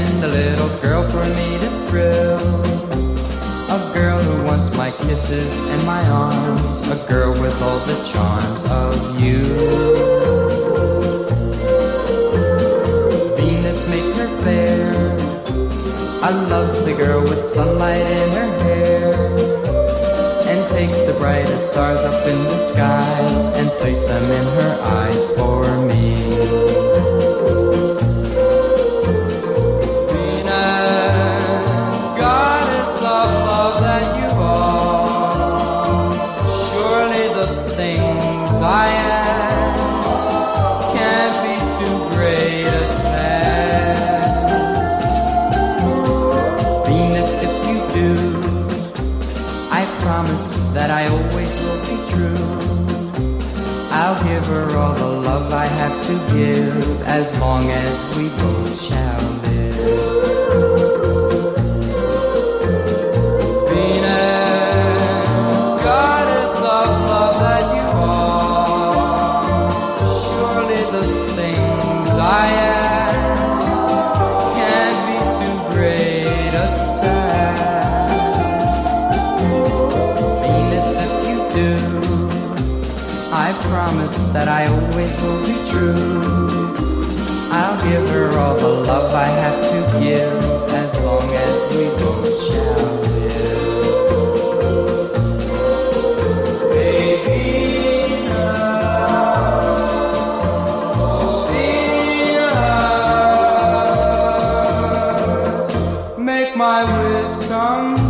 Send a little girl for me to thrill. A girl who wants my kisses and my arms. A girl with all the charms of you. Venus, make her fair. I love the girl with sunlight in her hair. And take the brightest stars up in the skies and place them in her eyes for me. Venus, goddess of love that you are, surely the things I ask can't be too great a task. Venus, if you do, I promise that I always will be true. I'll give her all the love I have to give, as long as we both shall live. Venus, goddess of love that you are, surely the things I ask can't be too great a task. I promise that I always will be true. I'll give her all the love I have to give, as long as we both shall live. Hey, Venus, oh Venus, make my wish come